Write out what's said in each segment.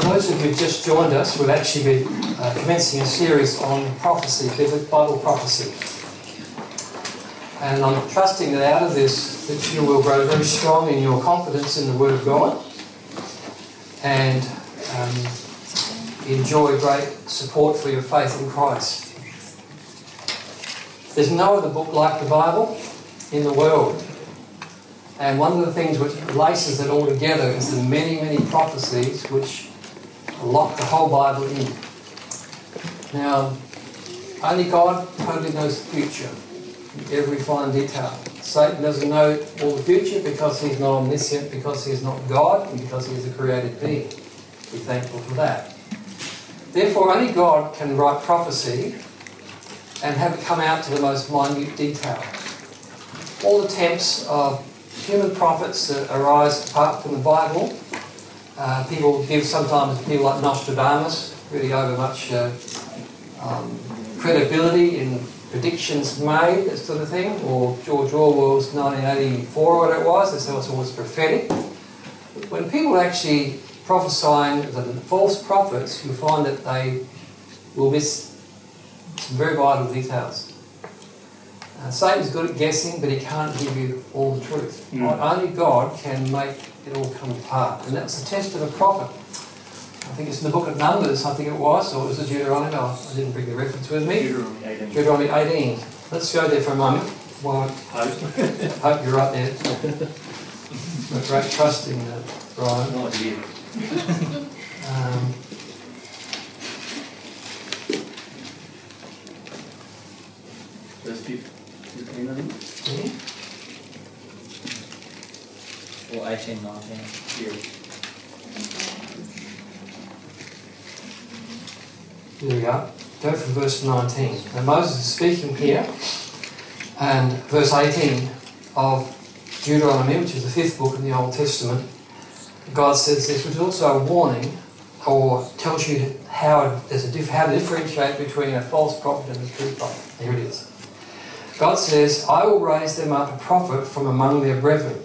For those of you who've just joined us, we've actually been commencing a series on prophecy, Bible prophecy. And I'm trusting that out of this, that you will grow very strong in your confidence in the Word of God and enjoy great support for your faith in Christ. There's no other book like the Bible in the world. And one of the things which laces it all together is the many, many prophecies which lock the whole Bible in. Now, only God totally knows the future in every fine detail. Satan doesn't know all the future because he's not omniscient, because he's not God, and because he's a created being. Be thankful for that. Therefore, only God can write prophecy and have it come out to the most minute detail. All attempts of human prophets that arise apart from the Bible, people give sometimes people like Nostradamus really over much credibility in predictions made, that sort of thing, or George Orwell's 1984 or whatever it was, they say it's always prophetic. When people actually prophesying the false prophets, you find that they will miss some very vital details. Satan's good at guessing, but he can't give you all the truth. Only God can make it all come apart. And that's the test of a prophet. I think it's in the book of Numbers, I think it was, or was it Deuteronomy? I didn't bring the reference with me. Deuteronomy 18. Let's go there for a moment. Well, I hope you're right there. With great trust in Brian. Oh, dear. Verse 15, I think. Or 18, 19. Yeah. There we go. Go from verse 19. Now Moses is speaking here, and verse 18 of Deuteronomy, which is the 5th book in the Old Testament, God says this, which is also a warning, or tells you how to differentiate between a false prophet and a true prophet. Here it is. God says, I will raise them up a prophet from among their brethren,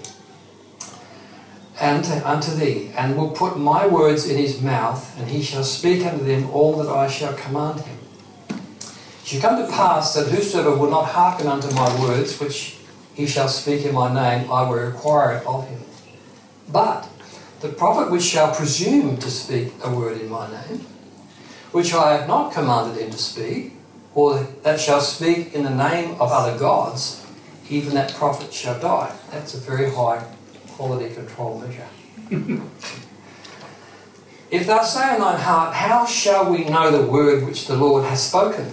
and unto thee, and will put my words in his mouth, and he shall speak unto them all that I shall command him. It shall come to pass that whosoever will not hearken unto my words, which he shall speak in my name, I will require it of him. But the prophet which shall presume to speak a word in my name, which I have not commanded him to speak, or that shall speak in the name of other gods, even that prophet shall die. That's a very high quality control measure. If thou say in thine heart, how shall we know the word which the Lord hath spoken?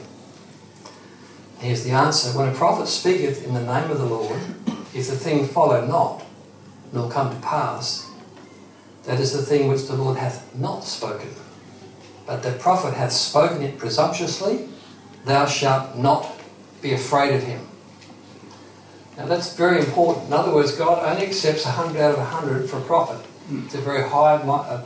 Here's the answer. When a prophet speaketh in the name of the Lord, if the thing follow not, nor come to pass, that is the thing which the Lord hath not spoken. But the prophet hath spoken it presumptuously, thou shalt not be afraid of him. Now that's very important. In other words, God only accepts 100 out of 100 for a prophet. It's a very high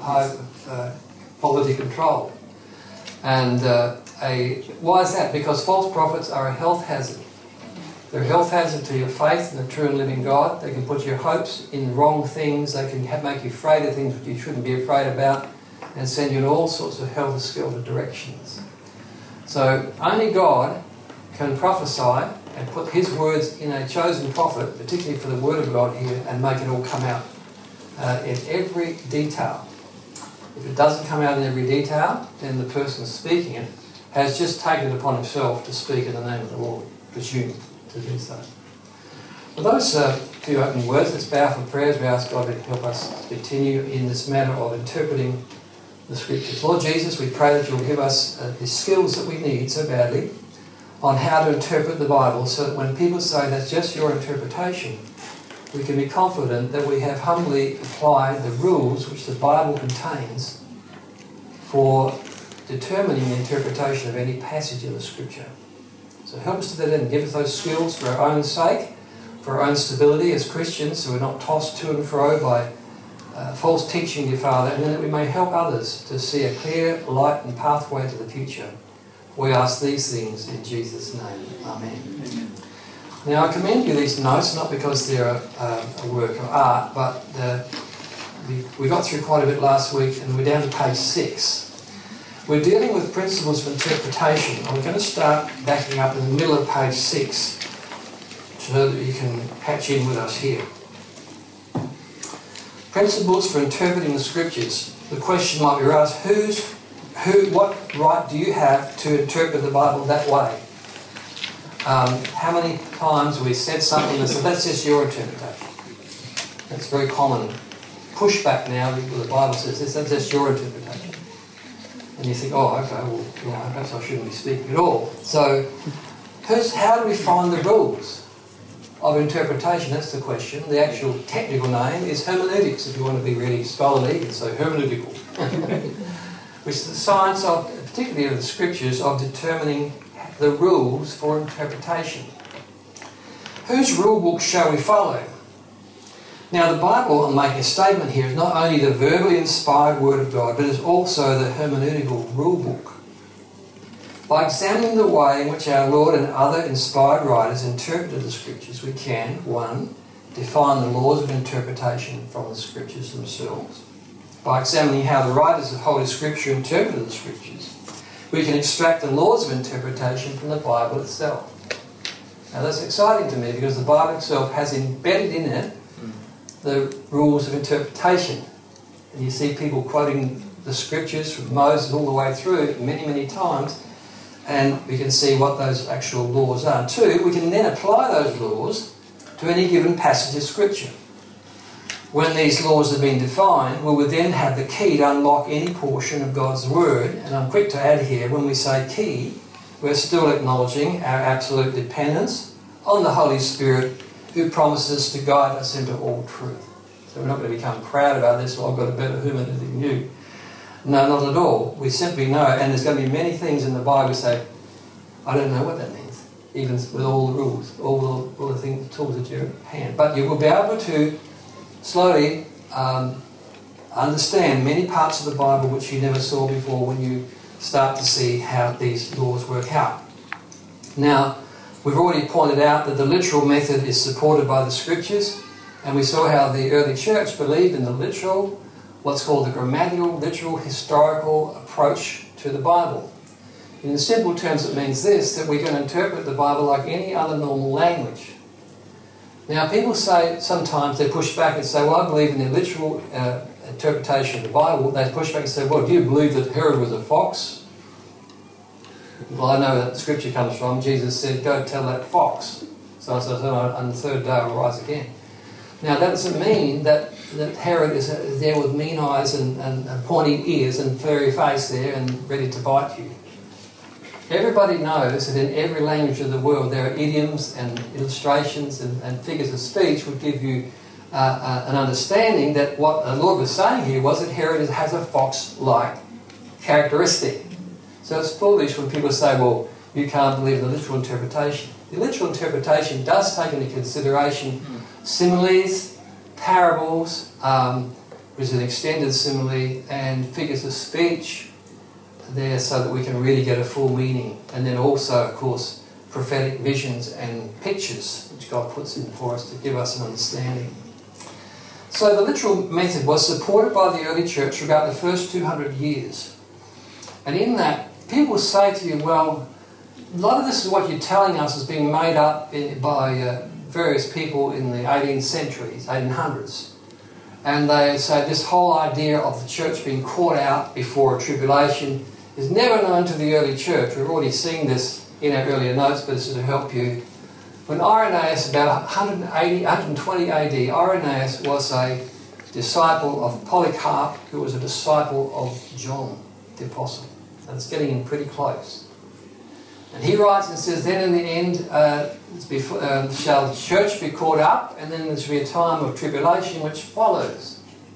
quality control. And why is that? Because false prophets are a health hazard. They're a health hazard to your faith in the true and living God. They can put your hopes in wrong things. They can make you afraid of things which you shouldn't be afraid about, and send you in all sorts of helter-skelter directions. So only God can prophesy and put his words in a chosen prophet, particularly for the word of God here, and make it all come out in every detail. If it doesn't come out in every detail, then the person speaking it has just taken it upon himself to speak in the name of the Lord, presume to do so. With those few opening words, let's bow for prayers. We ask God to help us continue in this matter of interpreting the Scriptures. Lord Jesus, we pray that you'll give us the skills that we need so badly on how to interpret the Bible, so that when people say that's just your interpretation, we can be confident that we have humbly applied the rules which the Bible contains for determining the interpretation of any passage in the Scripture. So help us to that end. Give us those skills for our own sake, for our own stability as Christians, so we're not tossed to and fro by false teaching, dear Father, and then that we may help others to see a clear light and pathway to the future. We ask these things in Jesus' name. Amen. Amen. Now I commend you these notes, not because they're a work of art, but we got through quite a bit last week, and we're down to page 6. We're dealing with principles of interpretation, and we're going to start backing up in the middle of page 6 so that you can patch in with us here. Principles for interpreting the scriptures. The question might be asked, what right do you have to interpret the Bible that way? How many times have we said something and said, that's just your interpretation? That's very common pushback now. The Bible says this, that's just your interpretation. And you think, oh, okay, well, perhaps I shouldn't be speaking at all. So, how do we find the rules of interpretation? That's the question. The actual technical name is hermeneutics, if you want to be really scholarly, you can say hermeneutical. Which is the science of, particularly of the scriptures, of determining the rules for interpretation. Whose rule book shall we follow? Now the Bible, I'm making a statement here, is not only the verbally inspired Word of God, but is also the hermeneutical rule book. By examining the way in which our Lord and other inspired writers interpreted the Scriptures, we can, 1, define the laws of interpretation from the Scriptures themselves. By examining how the writers of Holy Scripture interpreted the Scriptures, we can extract the laws of interpretation from the Bible itself. Now that's exciting to me because the Bible itself has embedded in it the rules of interpretation. And you see people quoting the Scriptures from Moses all the way through many, many times, and we can see what those actual laws are. 2, we can then apply those laws to any given passage of Scripture. When these laws have been defined, we would then have the key to unlock any portion of God's Word. And I'm quick to add here, when we say key, we're still acknowledging our absolute dependence on the Holy Spirit, who promises to guide us into all truth. So we're not going to become proud about this, well, I've got a better hermeneutic than you. No, not at all. We simply know, and there's going to be many things in the Bible say, I don't know what that means, even with all the rules, all the things, the tools at your hand. But you will be able to slowly understand many parts of the Bible which you never saw before when you start to see how these laws work out. Now, we've already pointed out that the literal method is supported by the Scriptures, and we saw how the early church believed in the literal, what's called the grammatical, literal, historical approach to the Bible. In simple terms, it means this, that we can interpret the Bible like any other normal language. Now, people say, sometimes they push back and say, well, I believe in the literal interpretation of the Bible. They push back and say, well, do you believe that Herod was a fox? Well, I know that the scripture comes from, Jesus said, go tell that fox. So I said, on the third day I'll rise again. Now, that doesn't mean that Herod is there with mean eyes and pointy ears and furry face there and ready to bite you. Everybody knows that in every language of the world there are idioms and illustrations and figures of speech would give you an understanding that what the Lord was saying here was that Herod has a fox-like characteristic. So it's foolish when people say, well, you can't believe in the literal interpretation. The literal interpretation does take into consideration similes, parables, which is an extended simile, and figures of speech there so that we can really get a full meaning. And then also, of course, prophetic visions and pictures which God puts in for us to give us an understanding. So the literal method was supported by the early church for about the first 200 years. And in that, people say to you, well, a lot of this is what you're telling us is being made up by various people in the 18th centuries, 1800s. And they say this whole idea of the church being caught out before a tribulation is never known to the early church. We've already seen this in our earlier notes, but it's to help you. When Irenaeus, about 120 AD, Irenaeus was a disciple of Polycarp, who was a disciple of John, the Apostle. And it's getting in pretty close. And he writes and says, then in the end shall the church be caught up, and then there shall be a time of tribulation which follows.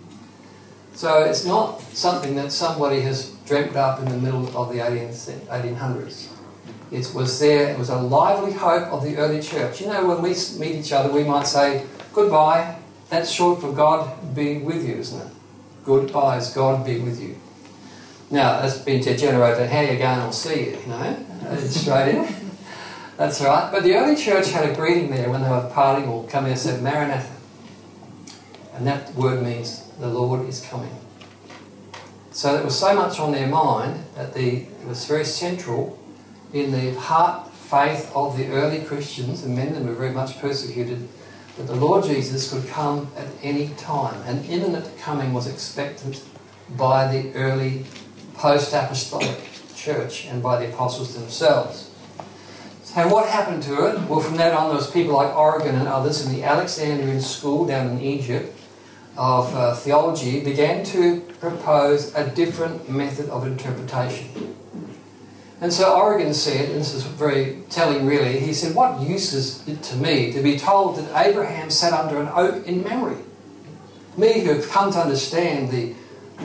So it's not something that somebody has dreamt up in the middle of the 1800s. It was there, it was a lively hope of the early church. You know, when we meet each other, we might say, goodbye. That's short for God be with you, isn't it? Goodbye is God be with you. Now, that's been degenerated. How you going? I'll see you, you know. Straight in. That's right. But the early church had a greeting there when they were parting or coming and said, Maranatha. And that word means the Lord is coming. So there was so much on their mind that it was very central in the heart faith of the early Christians, and many of them were very much persecuted, that the Lord Jesus could come at any time. An imminent coming was expected by the early post-apostolic church and by the apostles themselves. And what happened to it? Well, from that on, there was people like Origen and others in the Alexandrian school down in Egypt of theology began to propose a different method of interpretation. And so Origen said, and this is very telling really, he said, what use is it to me to be told that Abraham sat under an oak in memory? Me who have come to understand the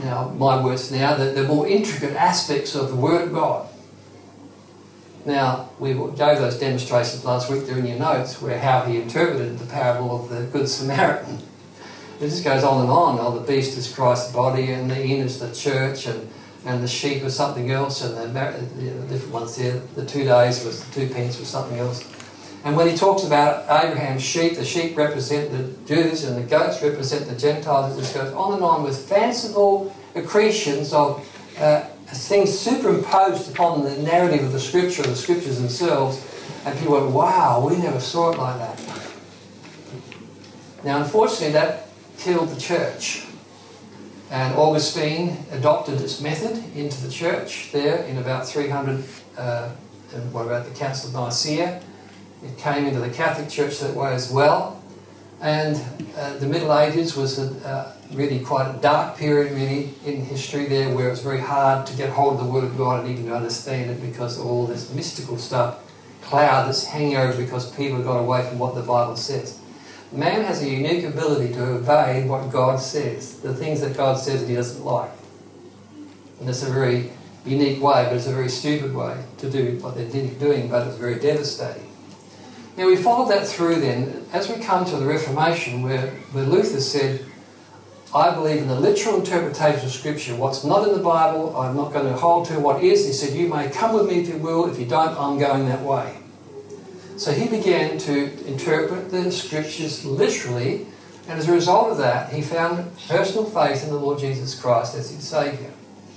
more intricate aspects of the Word of God. Now, we gave those demonstrations last week there in your notes, where how he interpreted the parable of the Good Samaritan. It just goes on and on. Oh, the beast is Christ's body, and the inn is the church, and the sheep is something else, and the different ones there. The 2 days was the 2 pence was something else. And when he talks about Abraham's sheep, the sheep represent the Jews and the goats represent the Gentiles. It just goes on and on with fanciful accretions of things superimposed upon the narrative of the Scripture, the Scriptures themselves. And people went, wow, we never saw it like that. Now, unfortunately, that killed the church. And Augustine adopted this method into the church there in about 300, and what about the Council of Nicaea? It came into the Catholic Church that way as well. And the Middle Ages was really quite a dark period really in history there, where it was very hard to get hold of the Word of God and even to understand it because of all this mystical stuff, cloud that's hanging over because people got away from what the Bible says. Man has a unique ability to evade what God says, the things that God says that he doesn't like. And that's a very unique way, but it's a very stupid way to do what they're doing, but it's very devastating. Now we followed that through then, as we come to the Reformation, where Luther said, I believe in the literal interpretation of Scripture. What's not in the Bible, I'm not going to hold to. What is, he said, you may come with me if you will. If you don't, I'm going that way. So he began to interpret the Scriptures literally, and as a result of that, he found personal faith in the Lord Jesus Christ as his Saviour.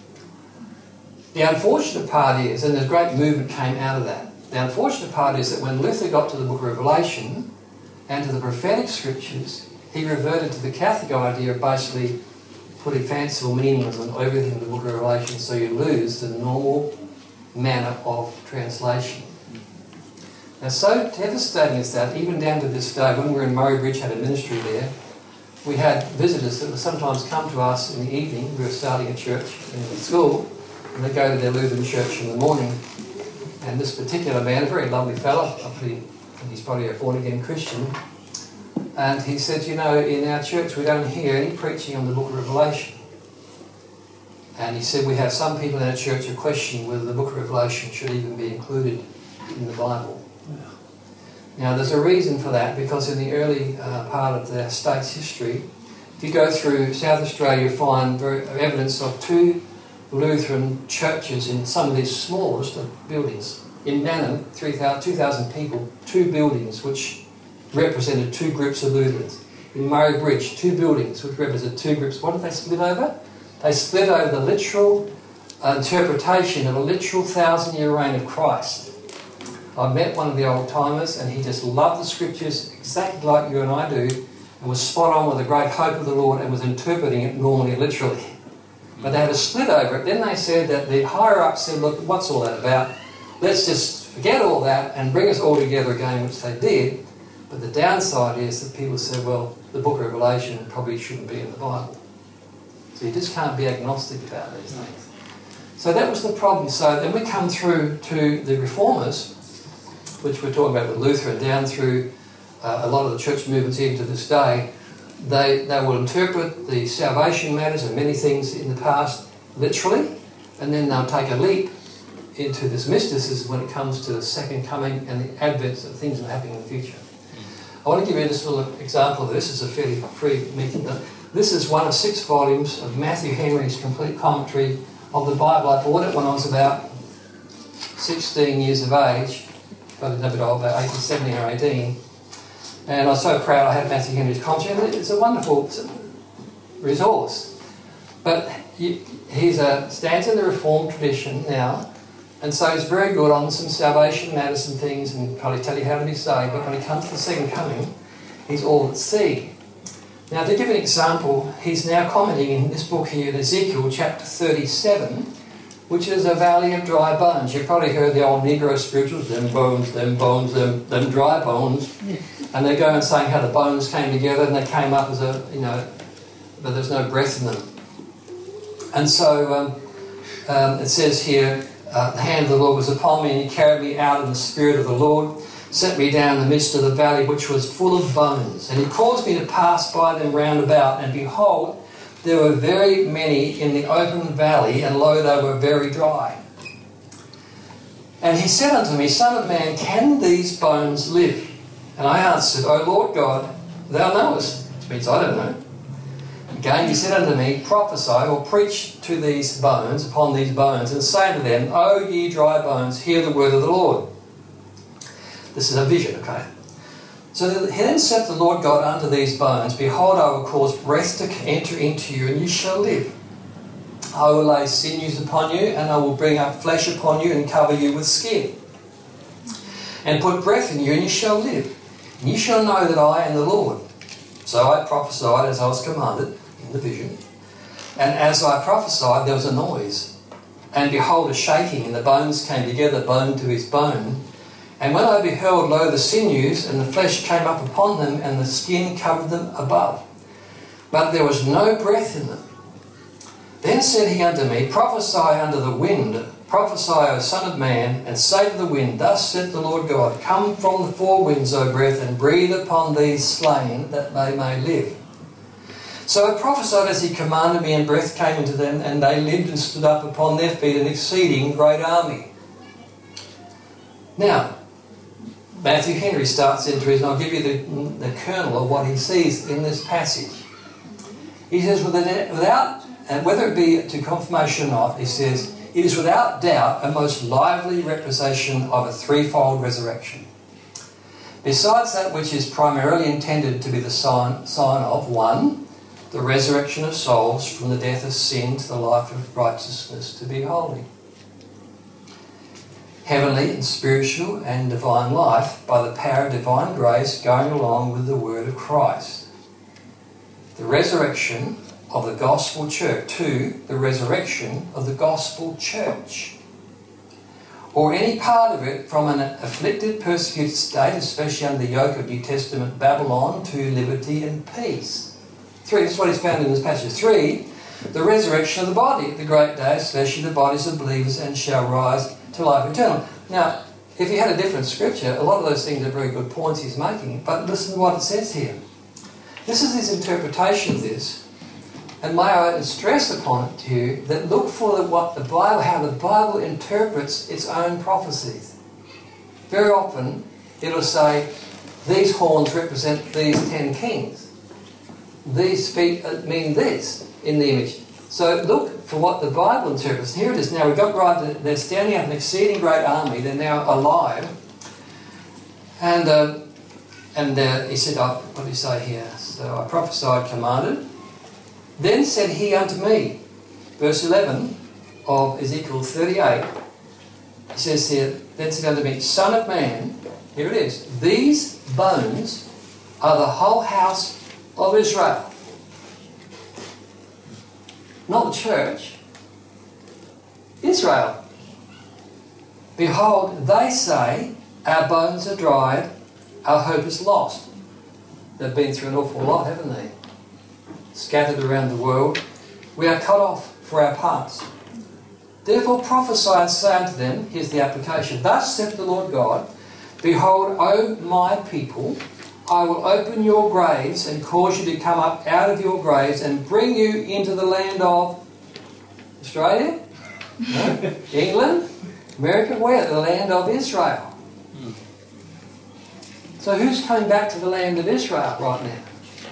The unfortunate part is, and a great movement came out of that, the unfortunate part is that when Luther got to the book of Revelation and to the prophetic Scriptures, he reverted to the Catholic idea of basically putting fanciful meanings on everything in the book of Revelation, so you lose the normal manner of translation. Now, so devastating is that, even down to this day, when we were in Murray Bridge, had a ministry there, we had visitors that would sometimes come to us in the evening. We were starting a church in the school, and they'd go to their Lutheran church in the morning. And this particular man, a very lovely fellow, I think he's probably a born-again Christian, and he said, you know, in our church we don't hear any preaching on the book of Revelation. And he said we have some people in our church who question whether the book of Revelation should even be included in the Bible. Now there's a reason for that, because in the early part of the state's history, if you go through South Australia, you find evidence of 2 Lutheran churches in some of these smallest of buildings. In Mannum, 2,000 people, 2 buildings which represented 2 groups of Lutherans. In Murray Bridge, 2 buildings which represented 2 groups. What did they split over? They split over the literal interpretation of a literal 1,000-year reign of Christ. I met one of the old-timers, and he just loved the Scriptures exactly like you and I do, and was spot on with the great hope of the Lord and was interpreting it normally, literally. But they had a split over it. Then they said that the higher-up said, look, what's all that about? Let's just forget all that and bring us all together again, which they did. But the downside is that people said, well, the book of Revelation probably shouldn't be in the Bible. So you just can't be agnostic about these things. So that was the problem. So then we come through to the Reformers, which we're talking about with Luther, and down through a lot of the church movements even to this day. They will interpret the salvation matters and many things in the past literally, and then they'll take a leap into this mysticism when it comes to the second coming and the advent of things that are happening in the future. I want to give you this little example of this. It's a fairly free meeting. This is one of 6 volumes of Matthew Henry's complete commentary of the Bible. I bought it when I was about 16 years of age, probably a bit old, about 17 or 18. And I was so proud I had Matthew Henry's commentary. It's a wonderful, resource. But he stands in the Reformed tradition now, and so he's very good on some salvation matters and things, and probably tell you how to be saved, but when it comes to the second coming, he's all at sea. Now, to give an example, he's now commenting in this book here in Ezekiel chapter 37, which is a valley of dry bones. You've probably heard the old Negro spirituals, them bones, them dry bones. And they go and saying how the bones came together and they came up as but there's no breath in them. And so it says here, the hand of the Lord was upon me, and he carried me out in the spirit of the Lord, set me down in the midst of the valley, which was full of bones. And he caused me to pass by them round about, and behold, there were very many in the open valley, and lo, they were very dry. And he said unto me, Son of man, can these bones live? And I answered, O Lord God, thou knowest. Which means I don't know. Again he said unto me, Prophesy, or preach to these bones, upon these bones, and say to them, O ye dry bones, hear the word of the Lord. This is a vision, okay? So then said the Lord God unto these bones, Behold, I will cause breath to enter into you, and you shall live. I will lay sinews upon you, and I will bring up flesh upon you, and cover you with skin. And put breath in you, and you shall live. And you shall know that I am the Lord. So I prophesied as I was commanded in the vision. And as I prophesied, there was a noise. And behold, a shaking, and the bones came together, bone to his bone. And when I beheld, lo, the sinews and the flesh came up upon them, and the skin covered them above. But there was no breath in them. Then said he unto me, Prophesy unto the wind, prophesy, O Son of Man, and say to the wind, Thus saith the Lord God, Come from the four winds, O breath, and breathe upon these slain, that they may live. So I prophesied as he commanded me, and breath came into them, and they lived and stood up upon their feet, an exceeding great army. Now, Matthew Henry starts into it, and I'll give you the kernel of what he sees in this passage. He says, without, and whether it be to confirmation or not, he says, it is without doubt a most lively representation of a threefold resurrection. Besides that which is primarily intended to be the sign of, 1, the resurrection of souls from the death of sin to the life of righteousness to be holy. Heavenly and spiritual and divine life by the power of divine grace going along with the word of Christ. The resurrection of the gospel church. 2, the resurrection of the gospel church. Or any part of it from an afflicted, persecuted state, especially under the yoke of New Testament Babylon, to liberty and peace. 3, this is what is found in this passage. 3, the resurrection of the body at the great day, especially the bodies of believers, and shall rise to life eternal. Now, if you had a different scripture, a lot of those things are very good points he's making, but listen to what it says here. This is his interpretation of this, and may I stress upon it to you that look for what the Bible, how the Bible interprets its own prophecies. Very often it'll say, these horns represent these 10 kings. These feet mean this in the image. So look for what the Bible interprets. Here it is now. We've got right, they're standing up an exceeding great army. They're now alive. And he said, what do you say here? So I prophesied, commanded. Then said he unto me, verse 11 of Ezekiel 38, he says here, then said unto me, Son of man, here it is, these bones are the whole house of Israel. Not the church. Israel. Behold, they say, our bones are dried, our hope is lost. They've been through an awful lot, haven't they? Scattered around the world. We are cut off for our parts. Therefore prophesy and say unto them, here's the application, Thus saith the Lord God, Behold, O my people, I will open your graves and cause you to come up out of your graves and bring you into the land of Australia? No? England? America? Where? The land of Israel. So who's coming back to the land of Israel right now?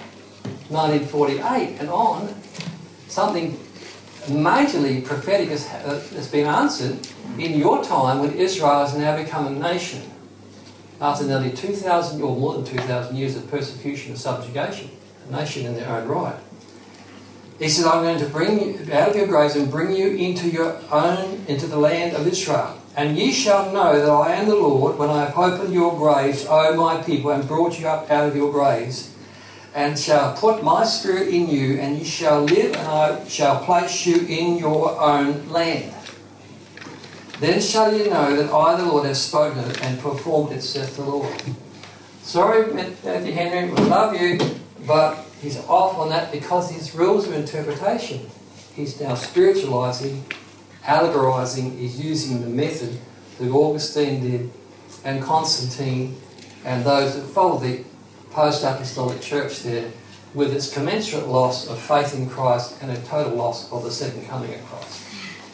1948 and on, something majorly prophetic has been answered in your time when Israel has now become a nation. After nearly 2,000 or more than 2,000 years of persecution and subjugation, a nation in their own right. He said, I'm going to bring you out of your graves and bring you into the land of Israel. And ye shall know that I am the Lord when I have opened your graves, O my people, and brought you up out of your graves, and shall put my spirit in you, and ye shall live, and I shall place you in your own land. Then shall you know that I, the Lord, have spoken it and performed it, saith the Lord. Sorry, Matthew Henry, we love you, but he's off on that because his rules of interpretation. He's now spiritualising, allegorising, he's using the method that Augustine did and Constantine and those that followed the post-apostolic church there, with its commensurate loss of faith in Christ and a total loss of the second coming of Christ.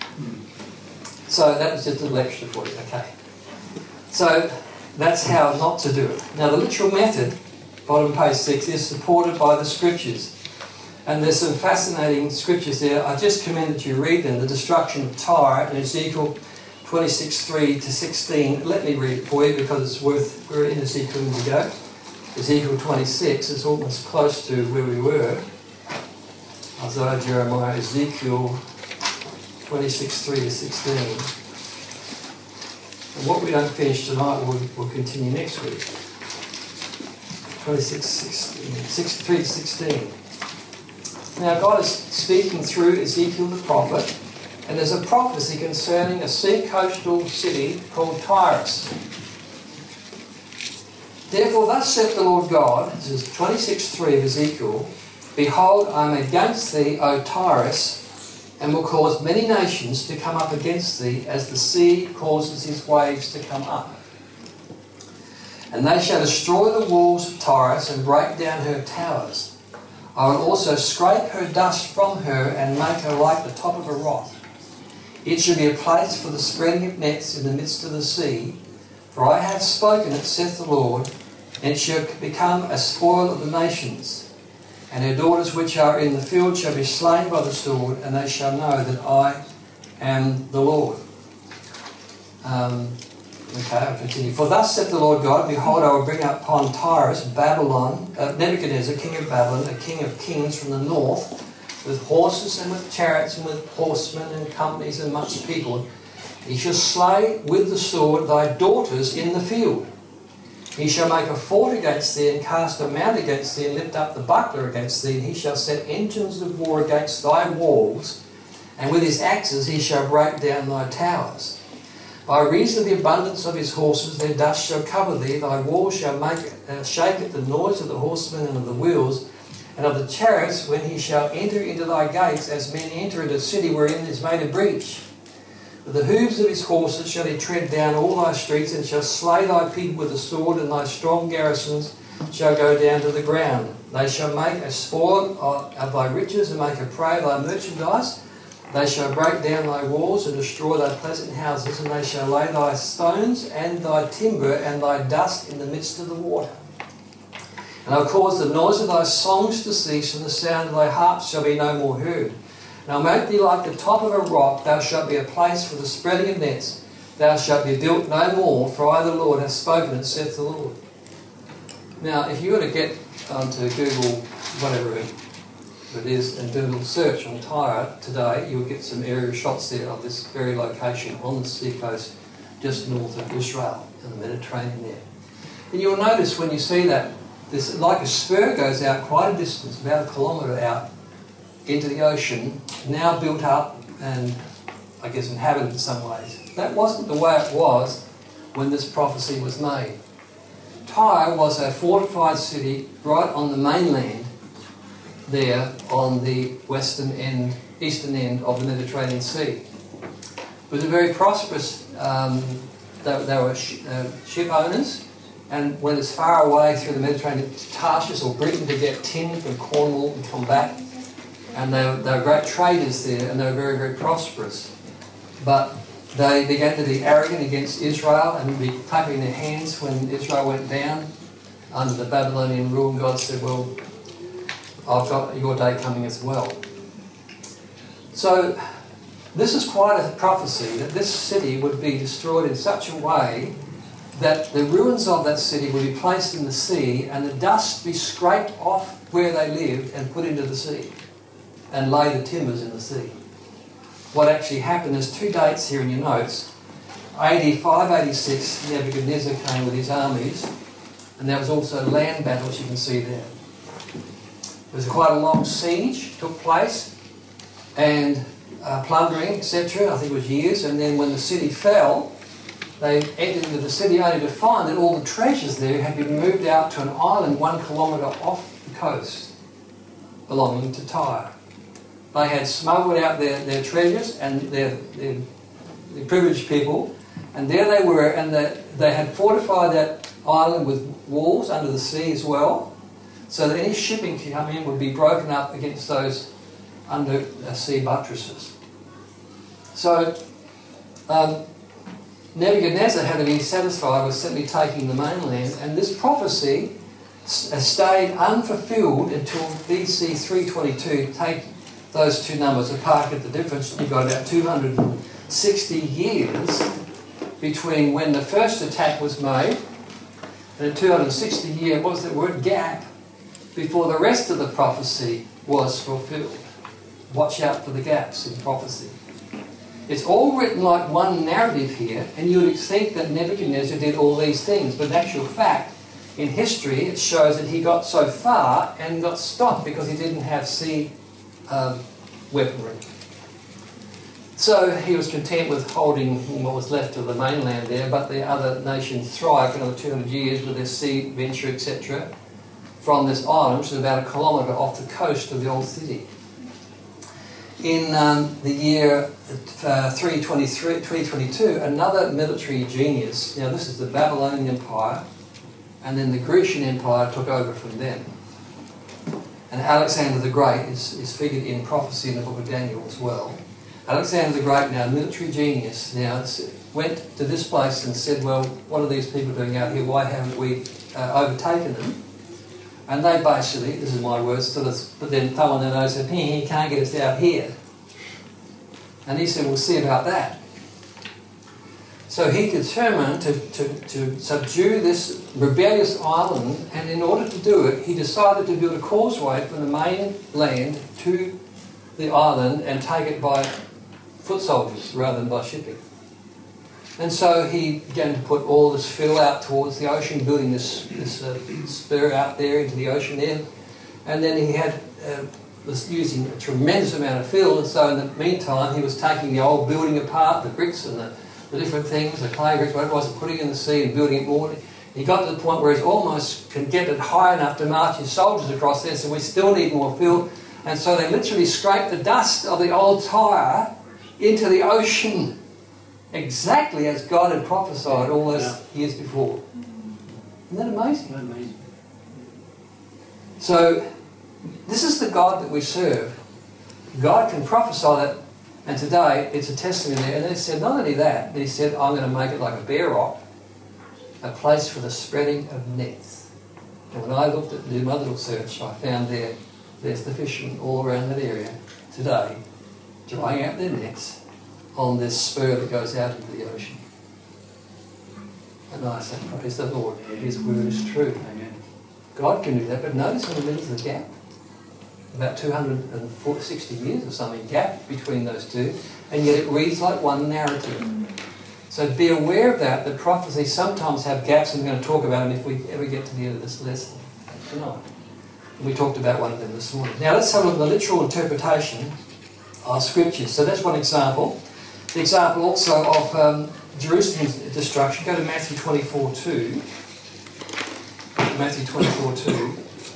So that was just a little extra for you, okay. So that's how not to do it. Now the literal method, bottom page 6, is supported by the scriptures. And there's some fascinating scriptures there. I just commend that you read them. The destruction of Tyre in Ezekiel 26:3 to 16. Let me read it for you because it's worth, we're in Ezekiel when we go. Ezekiel 26 is almost close to where we were. Isaiah, Jeremiah, Ezekiel 26:3 to 16. And what we don't finish tonight, we'll continue next week. 3 to 16. Now God is speaking through Ezekiel the prophet, and there's a prophecy concerning a sea-coastal city called Tyrus. Therefore thus saith the Lord God, this is 26:3 of Ezekiel, Behold, I am against thee, O Tyrus, and will cause many nations to come up against thee, as the sea causes his waves to come up. And they shall destroy the walls of Tyrus and break down her towers. I will also scrape her dust from her and make her like the top of a rock. It shall be a place for the spreading of nets in the midst of the sea. For I have spoken it, saith the Lord, and it shall become a spoil of the nations. And her daughters which are in the field shall be slain by the sword, and they shall know that I am the Lord. Okay, I'll continue. For thus saith the Lord God, Behold, I will bring upon Tyrus, Babylon, Nebuchadnezzar, king of Babylon, a king of kings from the north, with horses and with chariots and with horsemen and companies and much people. He shall slay with the sword thy daughters in the field. He shall make a fort against thee, and cast a mount against thee, and lift up the buckler against thee, and he shall set engines of war against thy walls, and with his axes he shall break down thy towers. By reason of the abundance of his horses, their dust shall cover thee. Thy walls shall shake at the noise of the horsemen and of the wheels, and of the chariots, when he shall enter into thy gates, as men enter into a city wherein is made a breach. With the hooves of his horses shall he tread down all thy streets, and shall slay thy people with the sword, and thy strong garrisons shall go down to the ground. They shall make a spoil of thy riches, and make a prey of thy merchandise. They shall break down thy walls and destroy thy pleasant houses, and they shall lay thy stones and thy timber and thy dust in the midst of the water. And I'll cause the noise of thy songs to cease, and the sound of thy harps shall be no more heard. And I'll make thee like the top of a rock. Thou shalt be a place for the spreading of nets. Thou shalt be built no more, for I the Lord have spoken it, saith the Lord. Now, if you were to get onto Google, whatever it is, and do a little search on Tyre today, you'll get some aerial shots there of this very location on the seacoast just north of Israel in the Mediterranean there. And you'll notice when you see that, this like a spur goes out quite a distance, about 1 kilometre out into the ocean, now built up and I guess inhabited in some ways. That wasn't the way it was when this prophecy was made. Tyre was a fortified city right on the mainland there on the eastern end of the Mediterranean Sea. It was a very prosperous, they were ship owners, and went as far away through the Mediterranean to Tarshish or Britain to get tin from Cornwall and come back. And they were great traders there, and they were very, very prosperous. But they began to be arrogant against Israel and be clapping their hands when Israel went down under the Babylonian rule, and God said, well, I've got your day coming as well. So this is quite a prophecy that this city would be destroyed in such a way that the ruins of that city would be placed in the sea and the dust be scraped off where they lived and put into the sea. and lay the timbers in the sea. What actually happened, there's two dates here in your notes. AD 586, Nebuchadnezzar came with his armies, and there was also land battles, you can see there. There was quite a long siege took place, and plundering, etc. I think it was years, and then when the city fell, they entered into the city only to find that all the treasures there had been moved out to an island 1 kilometre off the coast, belonging to Tyre. They had smuggled out their treasures and their privileged people, and there they were, and they had fortified that island with walls under the sea as well, so that any shipping to come in would be broken up against those under sea buttresses. So Nebuchadnezzar had to be satisfied with simply taking the mainland, and this prophecy stayed unfulfilled until BC 322. Take those two numbers apart, get the difference. You've got about 260 years between when the first attack was made and a 260 year, what was the word, gap, before the rest of the prophecy was fulfilled. Watch out for the gaps in prophecy. It's all written like one narrative here, and you would think that Nebuchadnezzar did all these things, but in actual fact, in history, it shows that he got so far and got stopped because he didn't have sea weaponry. So he was content with holding what was left of the mainland there, but the other nations thrived for another 200 years with their sea venture, etc., from this island, which is about 1 kilometre off the coast of the old city. In the year 322, another military genius, now this is the Babylonian Empire, and then the Grecian Empire took over from them. And Alexander the Great is figured in prophecy in the book of Daniel as well. Alexander the Great, now military genius, now went to this place and said, well, what are these people doing out here? Why haven't we overtaken them? And they basically, this is my words, sort of put their thumb on their nose and said, he can't get us out here. And he said, we'll see about that. So he determined to subdue this rebellious island, and in order to do it, he decided to build a causeway from the mainland to the island and take it by foot soldiers rather than by shipping. And so he began to put all this fill out towards the ocean, building this spur out there into the ocean there. And then he was using a tremendous amount of fill, and so in the meantime he was taking the old building apart, the bricks and the different things, the clay bricks, whatever it was, and putting it in the sea and building it more. He got to the point where he almost could get it high enough to march his soldiers across there, so we still need more fill. And so they literally scraped the dust of the old Tyre into the ocean, exactly as God had prophesied all those years before. Isn't that amazing? Amazing. So, this is the God that we serve. God can prophesy that, and today it's a testimony there. And then he said, not only that, but he said, I'm going to make it like a bare rock, a place for the spreading of nets. And when I looked at my little search, I found there's the fishermen all around that area today, drying out their nets on this spur that goes out into the ocean. And I said, praise the Lord, His word is true. Amen. God can do that, but notice in the middle of the gap, about 260 years or something gap between those two, and yet it reads like one narrative. So be aware of that. The prophecies sometimes have gaps, and we're going to talk about them if we ever get to the end of this lesson tonight. We talked about one of them this morning. Now let's have a look at the literal interpretation of Scripture. So that's one example. The example also of Jerusalem's destruction. Go to Matthew 24:2. Matthew 24:2.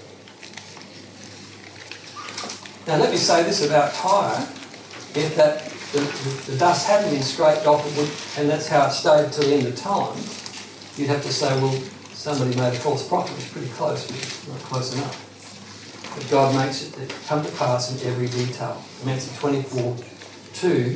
Now let me say this about Tyre. If that the dust hadn't been scraped off, it would, and that's how it stayed till the end of time, you'd have to say, well, somebody made a false prophet. It's pretty close, but it's not close enough. But God makes it come to pass in every detail. Matthew 24:2.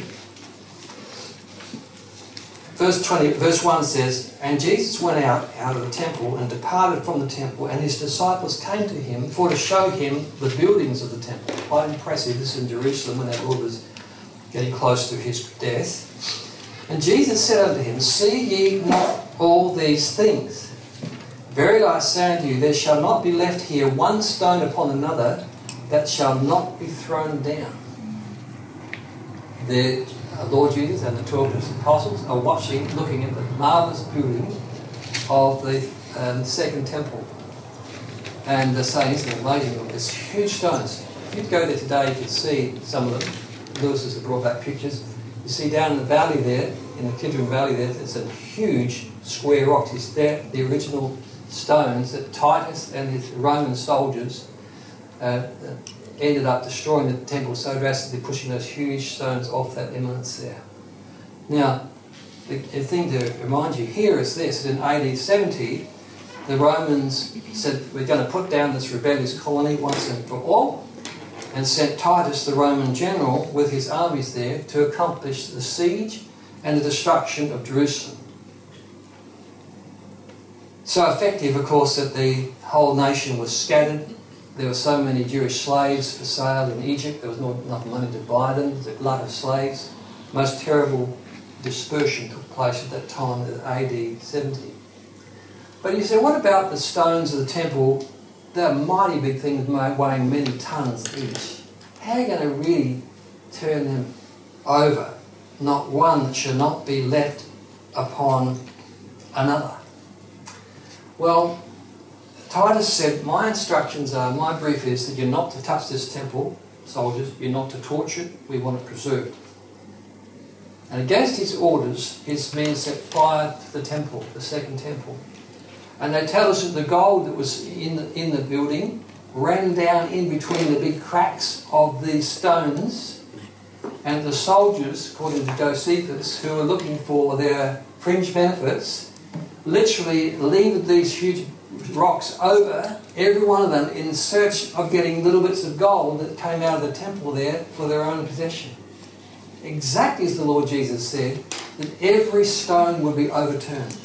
Verse 1 says, and Jesus went out of the temple and departed from the temple, and his disciples came to him for to show him the buildings of the temple. Quite impressive. This is in Jerusalem when that Lord was getting close to his death. And Jesus said unto him, see ye not all these things? Verily I say unto you, there shall not be left here one stone upon another that shall not be thrown down. The Lord Jesus and the 12 apostles are looking at the marvellous building of the second temple. And they're saying, isn't it amazing? Look, there's huge stones. If you'd go there today, you could see some of them. Lewis has brought back pictures. You see down in the valley there, in the Kidron Valley there, it's a huge square rock. It's there, the original stones that Titus and his Roman soldiers ended up destroying the temple so drastically, pushing those huge stones off that eminence there. Now, the thing to remind you here is this, that in AD 70, the Romans said, we're going to put down this rebellious colony once and for all, and sent Titus, the Roman general, with his armies there to accomplish the siege and the destruction of Jerusalem. So effective, of course, that the whole nation was scattered. There were so many Jewish slaves for sale in Egypt, there was not enough money to buy them. There was a glut of slaves. Most terrible dispersion took place at that time, at AD 70. But you say, what about the stones of the temple? They're mighty big things weighing many tons each. How are you going to really turn them over? Not one shall not be left upon another. Well, Titus said, my instructions are, my brief is that you're not to touch this temple, soldiers, you're not to torch it, we want it preserved. And against his orders, his men set fire to the temple, the second temple. And they tell us that the gold that was in the building ran down in between the big cracks of these stones, and the soldiers, according to Josephus, who were looking for their fringe benefits, literally levered these huge rocks over, every one of them, in search of getting little bits of gold that came out of the temple there for their own possession. Exactly as the Lord Jesus said, that every stone would be overturned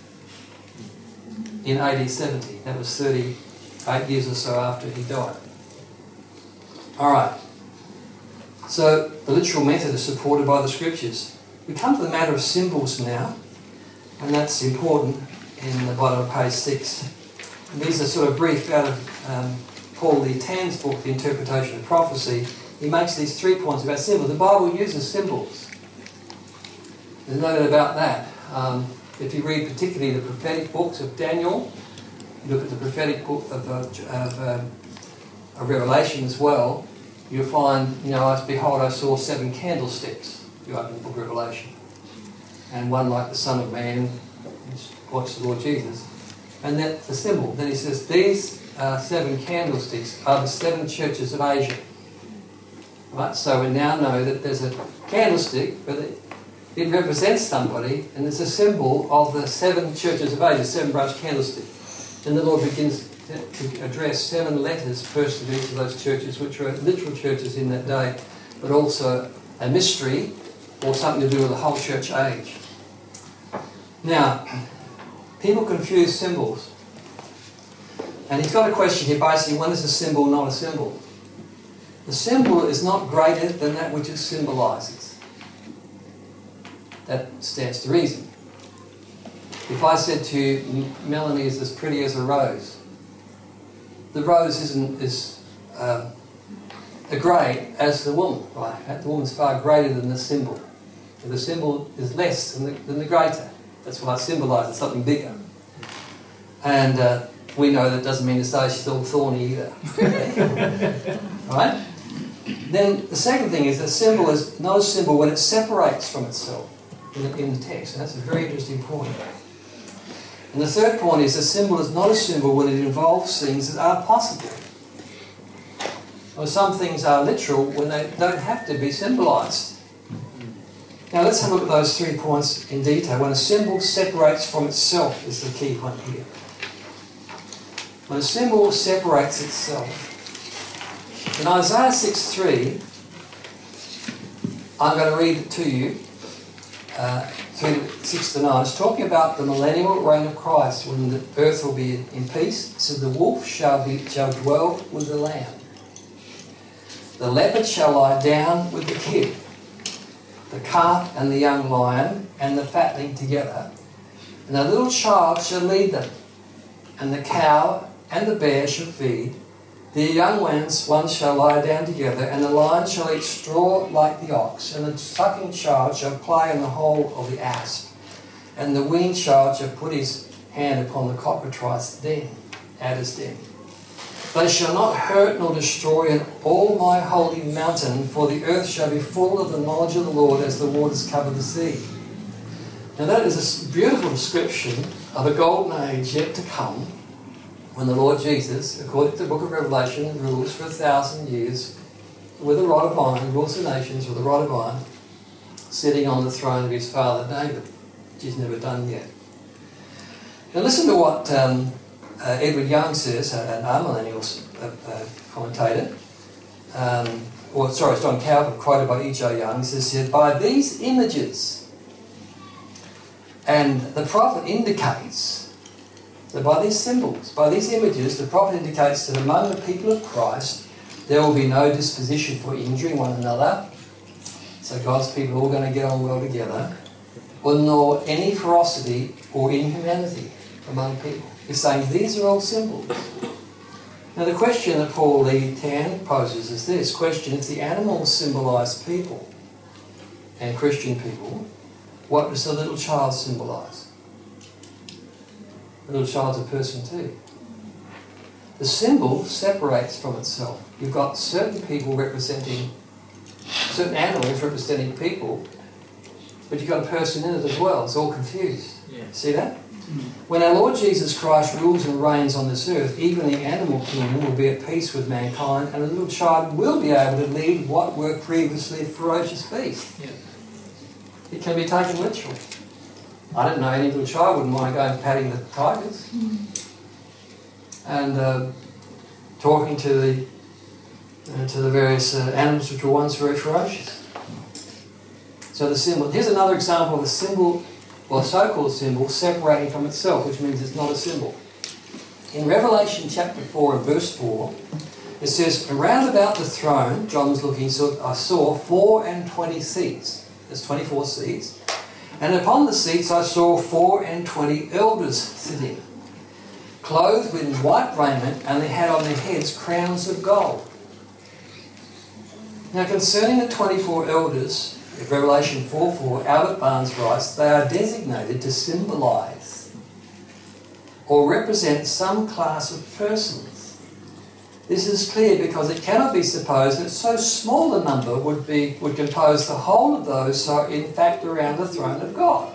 in AD 70. That was 38 years or so after he died. Alright, so the literal method is supported by the scriptures. We come to the matter of symbols now, and that's important in the bottom of page 6. And these are sort of brief out of Paul Lee Tan's book, The Interpretation of Prophecy. He makes these 3 points about symbols. The Bible uses symbols. There's no doubt about that. If you read particularly the prophetic books of Daniel, you look at the prophetic book of Revelation as well, you'll find, behold, I saw 7 candlesticks. You open the book of Revelation. And one like the Son of Man, which points to the Lord Jesus. And that's a symbol. Then he says, these 7 candlesticks are the 7 churches of Asia. Right? So we now know that there's a candlestick, but it represents somebody, and it's a symbol of the 7 churches of Asia, 7-branch candlestick. And the Lord begins to address 7 letters first to each of those churches, which were literal churches in that day, but also a mystery or something to do with the whole church age. Now, people confuse symbols. And he's got a question here, basically, when is a symbol not a symbol? The symbol is not greater than that which it symbolises. That stands to reason. If I said to you, Melanie is as pretty as a rose, the rose isn't as great as the woman, right? The woman's far greater than the symbol. The symbol is less than the greater. That's why it symbolises something bigger. And we know that doesn't mean to say she's all thorny either. Right? Then the second thing is, a symbol is not a symbol when it separates from itself in the text. And that's a very interesting point. And the third point is, a symbol is not a symbol when it involves things that are possible. Or some things are literal when they don't have to be symbolised. Now let's have a look at those 3 points in detail. When a symbol separates from itself is the key point here. When a symbol separates itself. In Isaiah 6:3, I'm going to read it to you, 6-9. It's talking about the millennial reign of Christ, when the earth will be in peace. It says, the wolf shall dwell with the lamb. The leopard shall lie down with the kid. The calf and the young lion and the fatling together. And a little child shall lead them. And the cow and the bear shall feed. The young ones shall lie down together, and the lion shall eat straw like the ox, and the sucking child shall play in the hole of the asp, and the weaned child shall put his hand upon the cockatrice den, adder's den. They shall not hurt nor destroy in all my holy mountain, for the earth shall be full of the knowledge of the Lord as the waters cover the sea. Now that is a beautiful description of a golden age yet to come, when the Lord Jesus, according to the book of Revelation, rules for 1,000 years with a rod of iron, rules the nations with a rod of iron, sitting on the throne of his father David, which he's never done yet. Now listen to what Edward Young says, an amillennial commentator, it's John Calvin, quoted by E.J. Young. He says, by these images, and the prophet indicates that by these symbols, by these images, the prophet indicates that among the people of Christ there will be no disposition for injuring one another, so God's people are all going to get on well together, or nor any ferocity or inhumanity among people. He's saying these are all symbols. Now the question that Paul Lee Tan poses is this question: if the animals symbolise people and Christian people, what does the little child symbolise? The little child's a person too. The symbol separates from itself. You've got certain people representing, certain animals representing people, but you've got a person in it as well. It's all confused. Yeah. See that? When our Lord Jesus Christ rules and reigns on this earth, even the animal kingdom will be at peace with mankind, and a little child will be able to lead what were previously ferocious beasts. Yeah. It can be taken literally. I don't know any little child wouldn't mind going patting the tigers and talking to the various animals which were once very ferocious. So the symbol. Here's another example of a symbol, or a so-called symbol, separating from itself, which means it's not a symbol. In Revelation chapter 4 and verse 4, it says, around about the throne, John was looking, so I saw 24 seats. There's 24 seats. And upon the seats I saw 24 elders sitting, clothed in white raiment, and they had on their heads crowns of gold. Now concerning the 24 elders, Revelation 4:4, Albert Barnes writes, they are designated to symbolise or represent some class of persons. This is clear because it cannot be supposed that so small a number would compose the whole of those who are in fact around the throne of God.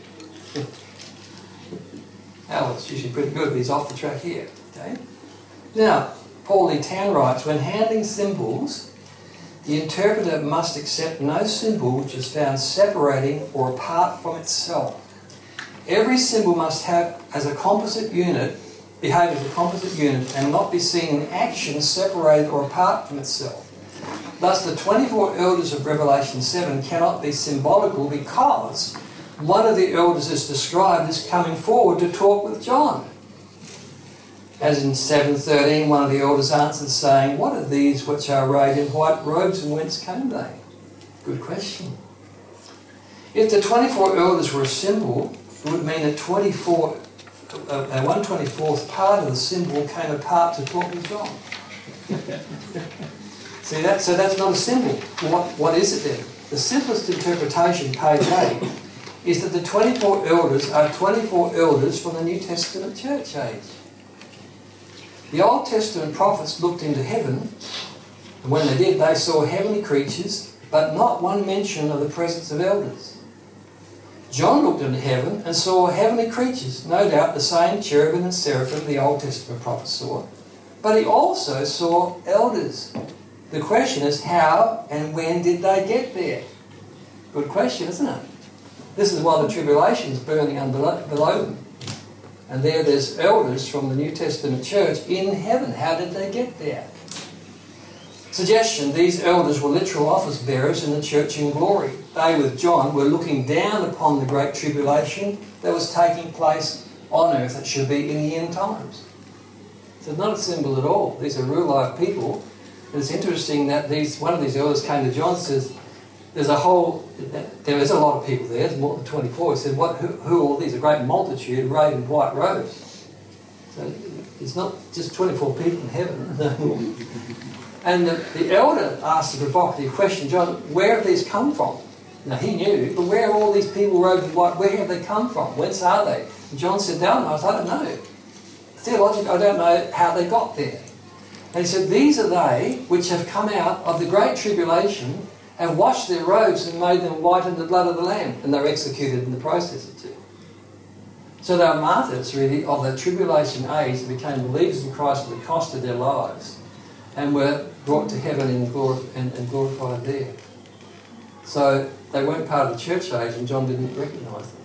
Alan's usually pretty good, but he's off the track here. Okay? Now, Paul Lee Tan writes, when handling symbols, the interpreter must accept no symbol which is found separating or apart from itself. Every symbol must have as a composite unit, behave as a composite unit, and not be seen in action separated or apart from itself. Thus the 24 elders of Revelation 7 cannot be symbolical because one of the elders is described as coming forward to talk with John. As in 7:13, one of the elders answered, saying, what are these which are arrayed in white robes, and whence came they? Good question. If the 24 elders were a symbol, it would mean that 1/24th part of the symbol came apart to talk with John. See that? So that's not a symbol. What is it then? The simplest interpretation, page 8, is that the 24 elders are 24 elders from the New Testament church age. The Old Testament prophets looked into heaven, and when they did, they saw heavenly creatures, but not one mention of the presence of elders. John looked into heaven and saw heavenly creatures, no doubt the same cherubim and seraphim the Old Testament prophets saw, but he also saw elders. The question is, how and when did they get there? Good question, isn't it? This is why the tribulation is burning below them. And there's elders from the New Testament church in heaven. How did they get there? Suggestion, these elders were literal office bearers in the church in glory. They, with John, were looking down upon the great tribulation that was taking place on earth. It should be in the end times. So it's not a symbol at all. These are real life people. And it's interesting that one of these elders came to John and says, there is a lot of people there, there's more than 24. He said, who are all these? A great multitude arrayed in white robes. So It's not just 24 people in heaven. No more. And the elder asked a provocative question, John, where have these come from? Now he knew, but where are all these people robed in white? Where have they come from? Whence are they? And John said, down, I don't know. Theologically, I don't know how they got there. And he said, these are they which have come out of the great tribulation and washed their robes and made them white in the blood of the Lamb. And they were executed in the process of it. So they were martyrs, really, of the tribulation age that became believers in Christ at the cost of their lives and were brought to heaven and glorified there. So they weren't part of the church age and John didn't recognise them.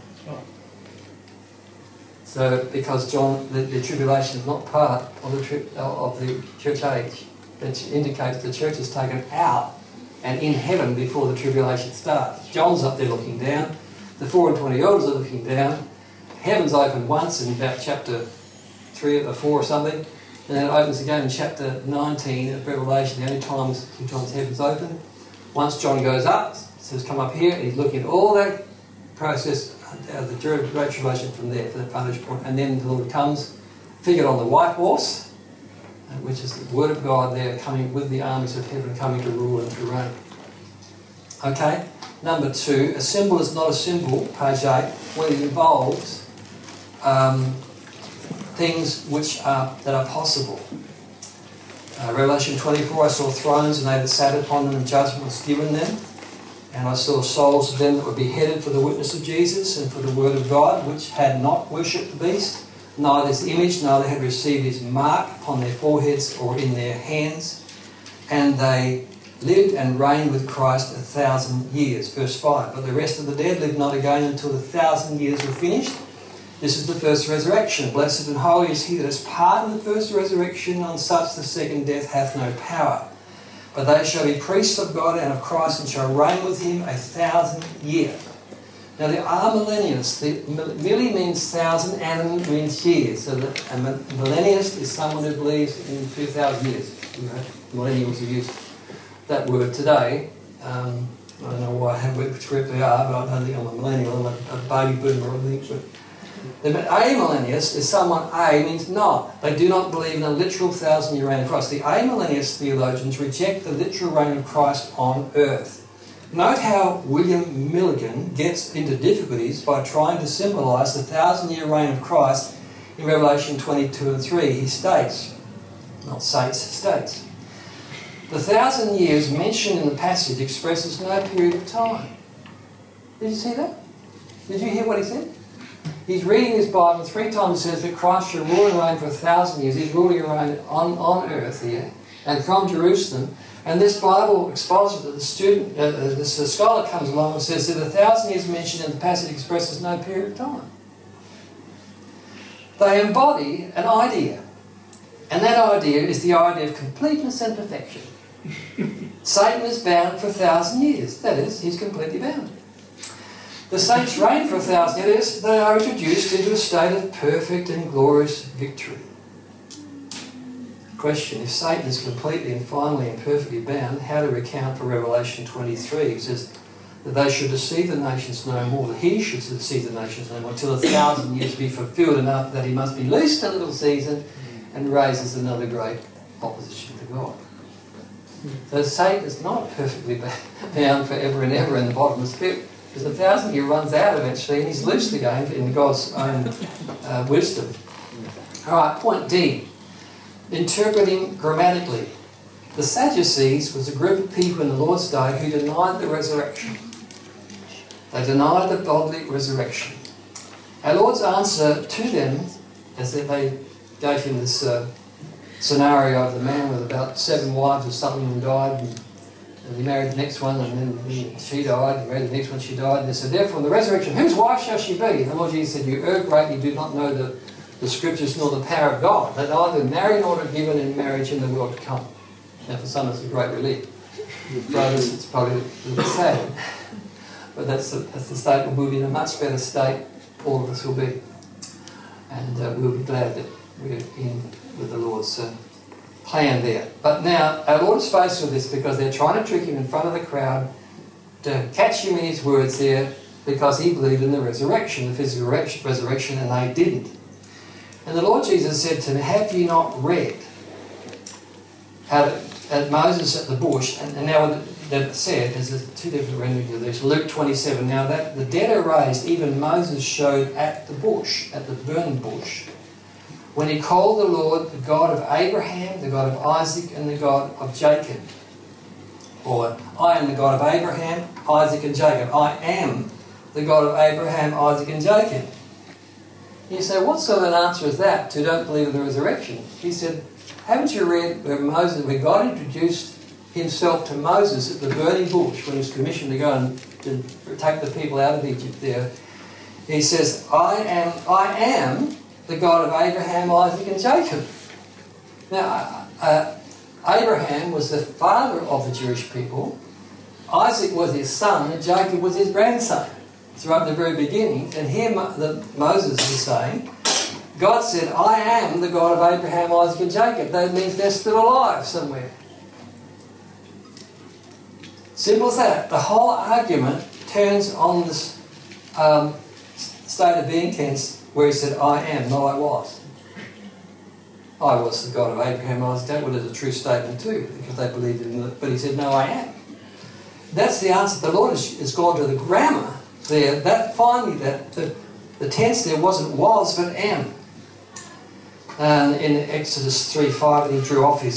So because the tribulation is not part of the church age, it indicates the church is taken out and in heaven before the tribulation starts. John's up there looking down, the 4 and 20 elders are looking down, heaven's opened once in about chapter 3 or 4 or something, and then it opens again in chapter 19 of Revelation, the only time John's heaven's open. Once John goes up, says come up here, and he's looking at all that process of the great tribulation from there, to the vantage point, and then the Lord comes, figured on the white horse, which is the word of God there, coming with the armies of heaven, coming to rule and to reign. Okay, number 2, a symbol is not a symbol, page 8, when it involves things that are possible. Revelation 24, I saw thrones and they that sat upon them, and judgment was given them. And I saw souls of them that were beheaded for the witness of Jesus and for the word of God, which had not worshipped the beast, neither his image, neither had received his mark upon their foreheads or in their hands. And they lived and reigned with Christ 1,000 years. Verse 5, but the rest of the dead lived not again until the 1,000 years were finished. This is the first resurrection. Blessed and holy is he that is part of the first resurrection. On such the second death hath no power. But they shall be priests of God and of Christ, and shall reign with him 1,000 years. Now there are millennialists. Milli means 1,000, and means years. So a millennialist is someone who believes in 2,000 years. Millennials have used that word today. I don't know why, which group they are, but I don't think I'm a millennial. I'm a baby boomer, I think. But the amillennialist is someone, A means not. They do not believe in a literal 1,000-year reign of Christ. The amillennialist theologians reject the literal reign of Christ on earth. Note how William Milligan gets into difficulties by trying to symbolise the 1,000-year reign of Christ in Revelation 22 and 3. He states, states, the 1,000 years mentioned in the passage expresses no period of time. Did you see that? Did you hear what he said? He's reading his Bible, 3 times it says that Christ shall rule and reign for 1,000 years. He's ruling and reigning on earth here, and from Jerusalem. And this Bible expositor, the scholar comes along and says that 1,000 years mentioned in the passage expresses no period of time. They embody an idea, and that idea is the idea of completeness and perfection. Satan is bound for 1,000 years. That is, he's completely bound. The saints reign for 1,000 years. They are introduced into a state of perfect and glorious victory. Question, if Satan is completely and finally and perfectly bound, how do we account for Revelation 23? It says that they should deceive the nations no more, that he should deceive the nations no more, until 1,000 years be fulfilled, and after that he must be loosed a little season and raises another great opposition to God. So Satan is not perfectly bound forever and ever in the bottomless pit. Because the 1,000 year runs out eventually, and he's loosed again in God's own wisdom. Alright, point D. Interpreting grammatically. The Sadducees was a group of people in the Lord's day who denied the resurrection. They denied the bodily resurrection. Our Lord's answer to them, as they gave him this scenario of the man with about 7 wives or something who died, and he married the next one, and then she died, he married the next one, she died, and they said, therefore in the resurrection, whose wife shall she be? And the Lord Jesus said, you err greatly, do not know the Scriptures nor the power of God. They neither marry nor are given in marriage in the world to come. Now for some it's a great relief. For others it's probably a little sad. But that's the state we'll be in a much better state, all of us will be. And we'll be glad that we're in with the Lord's plan there. But now our Lord is faced with this because they're trying to trick him in front of the crowd to catch him in his words there, because he believed in the resurrection, the physical resurrection, and they didn't. And the Lord Jesus said to him, have you not read how at Moses at the bush, and now that it said, there's two different renderings of this, Luke 27, now that the dead are raised, even Moses showed at the bush, at the burning bush, when he called the Lord the God of Abraham, the God of Isaac, and the God of Jacob. Or, I am the God of Abraham, Isaac, and Jacob. I am the God of Abraham, Isaac, and Jacob. You say, what sort of an answer is that to don't believe in the resurrection? He said, haven't you read where God introduced himself to Moses at the burning bush when he was commissioned to go and to take the people out of Egypt there? He says, I am the God of Abraham, Isaac, and Jacob. Now, Abraham was the father of the Jewish people. Isaac was his son, and Jacob was his grandson. It's right at the very beginning. And here Moses is saying, God said, I am the God of Abraham, Isaac, and Jacob. That means they're still alive somewhere. Simple as that. The whole argument turns on this state of being tense where he said, I am, not I was. I was the God of Abraham, Isaac, that was a true statement too, because they believed in it. But he said, no, I am. That's the answer. The Lord has gone to the grammar there. That finally, the tense there wasn't was, but am. And in Exodus 3:5, he drew off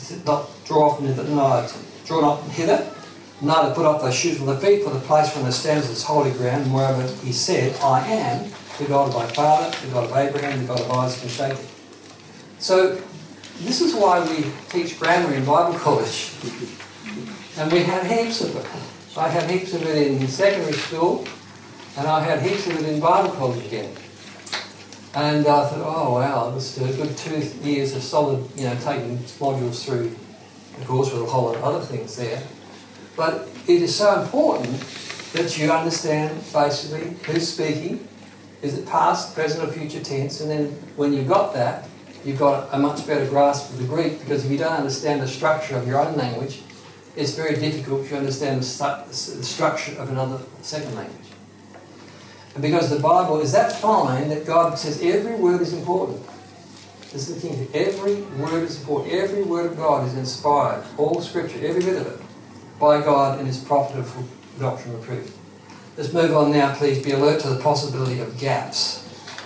hither, neither put off those shoes from the feet, for the place where the stands is holy ground. Moreover, he said, I am the God of my father, the God of Abraham, the God of Isaac, and Jacob. So, this is why we teach grammar in Bible college. And we had heaps of it. I had heaps of it in secondary school, and I had heaps of it in Bible college again. And I thought, oh wow, it was a good 2 years of solid, taking modules through, of course, with a whole lot of other things there. But it is so important that you understand basically who's speaking, is it past, present or future tense, and then when you've got that, you've got a much better grasp of the Greek, because if you don't understand the structure of your own language, it's very difficult to understand the structure of another second language. And because the Bible is that fine that God says every word is important. This is the thing. Every word is important. Every word of God is inspired. All Scripture, every bit of it, by God and is profitable for doctrine and reproof. Let's move on now, please. Be alert to the possibility of gaps.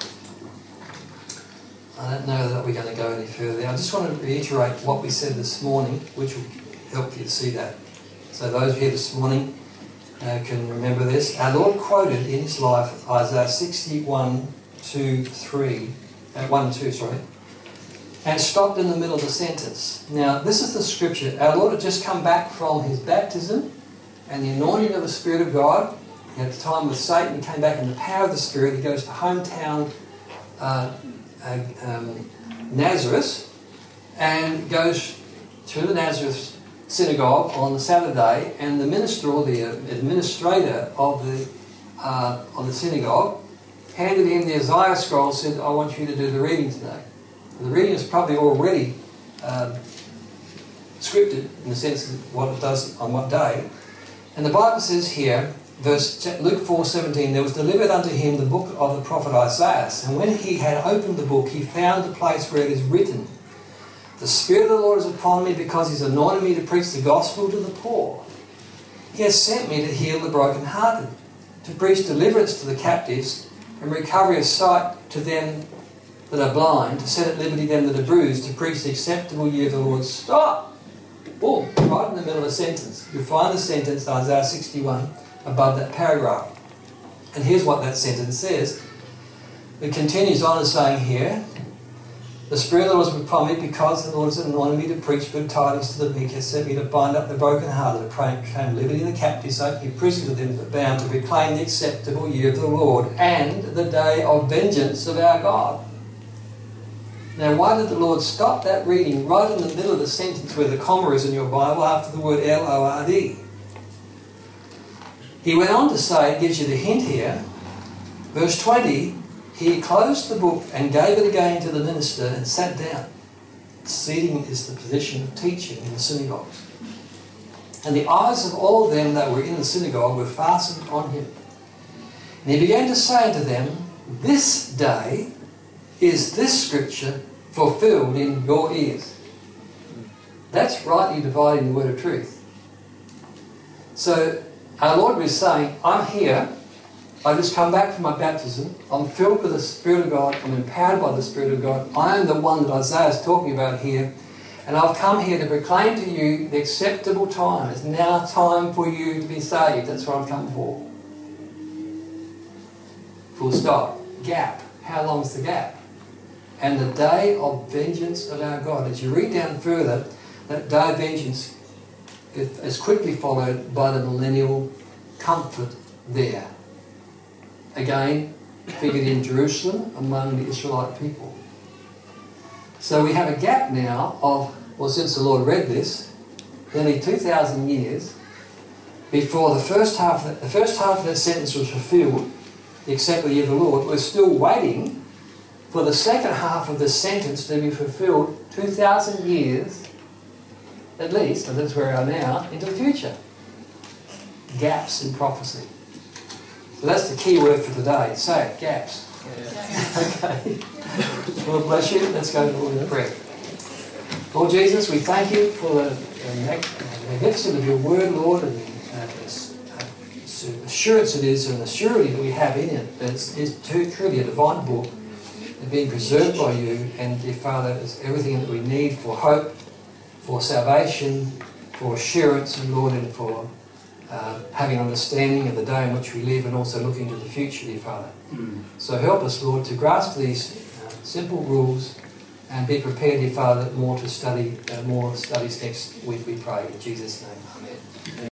I don't know that we're going to go any further. I just want to reiterate what we said this morning, which will help you to see that. So those here this morning can remember this. Our Lord quoted in his life Isaiah 61, 2, 3, 1, 2, sorry, and stopped in the middle of the sentence. Now, this is the scripture. Our Lord had just come back from his baptism and the anointing of the Spirit of God. At the time with Satan, he came back in the power of the Spirit. He goes to hometown Nazareth and goes to the Nazareth synagogue on the Saturday, and the minister or the administrator of the synagogue handed him the Isaiah scroll and said, I want you to do the reading today. The reading is probably already scripted in the sense of what it does on what day. And the Bible says here, Luke 4:17, there was delivered unto him the book of the prophet Isaiah, and when he had opened the book, he found the place where it is written, the Spirit of the Lord is upon me, because he's anointed me to preach the gospel to the poor. He has sent me to heal the brokenhearted, to preach deliverance to the captives, and recovery of sight to them that are blind, to set at liberty them that are bruised, to preach the acceptable year of the Lord. Stop! Boom! Right in the middle of a sentence. You'll find the sentence, Isaiah 61, above that paragraph. And here's what that sentence says. It continues on as saying here, the Spirit of the Lord is upon me, because the Lord has anointed me to preach good tidings to the meek, has sent me to bind up the brokenhearted, to proclaim liberty to the captives, open prison to them that are bound, to proclaim the acceptable year of the Lord, and the day of vengeance of our God. Now, why did the Lord stop that reading right in the middle of the sentence where the comma is in your Bible after the word L-O-R-D? He went on to say, it gives you the hint here, verse 20, he closed the book and gave it again to the minister and sat down. Seating is the position of teaching in the synagogues. And the eyes of all of them that were in the synagogue were fastened on him. And he began to say to them, this day is this scripture fulfilled in your ears? That's rightly dividing the word of truth. So our Lord was saying, I'm here, I just come back from my baptism, I'm filled with the Spirit of God, I'm empowered by the Spirit of God, I am the one that Isaiah is talking about here, and I've come here to proclaim to you the acceptable time. It's now time for you to be saved. That's what I've come for. Full stop. Gap. How long's the gap? And the day of vengeance of our God. As you read down further, that day of vengeance is quickly followed by the millennial comfort there. Again, figured in Jerusalem among the Israelite people. So we have a gap now of, well, since the Lord read this, nearly 2,000 years before the first half of that sentence was fulfilled, the acceptable year of the Lord. We're still waiting for the second half of the sentence to be fulfilled 2,000 years at least, and that's where we are now, into the future. Gaps in prophecy. So that's the key word for today. Say it, gaps. Okay. Lord bless you. Let's go to the Lord in prayer. Lord Jesus, we thank you for the magnificence of your word, Lord, and the assurance it is and the surety that we have in it. That it's truly a divine book and being preserved by you, and dear Father, is everything that we need for hope, for salvation, for assurance, and Lord, and for having understanding of the day in which we live, and also looking to the future, dear Father. So help us, Lord, to grasp these simple rules and be prepared, dear Father, more studies next week, we pray. In Jesus' name, amen.